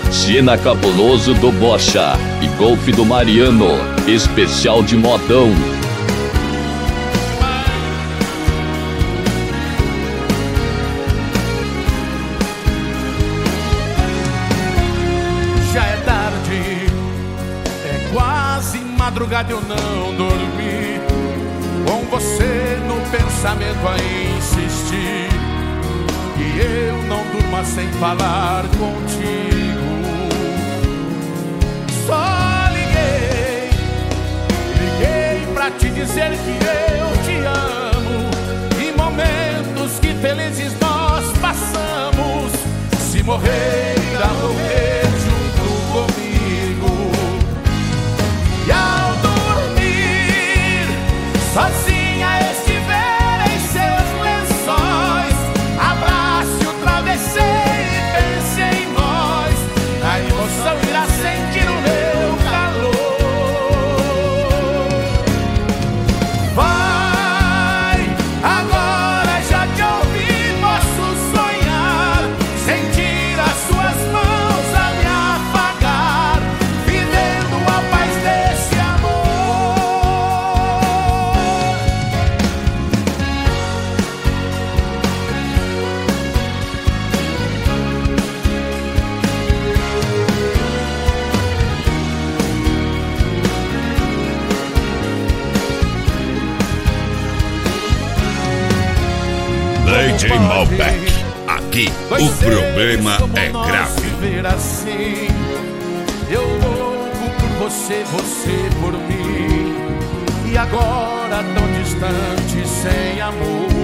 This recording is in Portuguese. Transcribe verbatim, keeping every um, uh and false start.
Siena Cabuloso do Bocha e Golf do Mariano, especial de modão. Já é tarde, é quase madrugada, eu não dormi, com você no pensamento a insistir, e eu não durmo sem falar contigo. Só liguei, liguei pra te dizer que eu te amo, e momentos que felizes nós passamos. Se morrer, irá morrer junto comigo. E ao dormir, sozinha estiver em seus lençóis, abrace o travesseiro e pense em nós. A emoção irá sentir o meu calor. Vai, agora já te ouvi, posso sonhar, sentir as suas mãos a me afagar, vivendo a paz desse amor. D J Malbec, aqui o problema é grave. Viver assim, eu louco por você, você por mim, e agora tão distante, sem amor.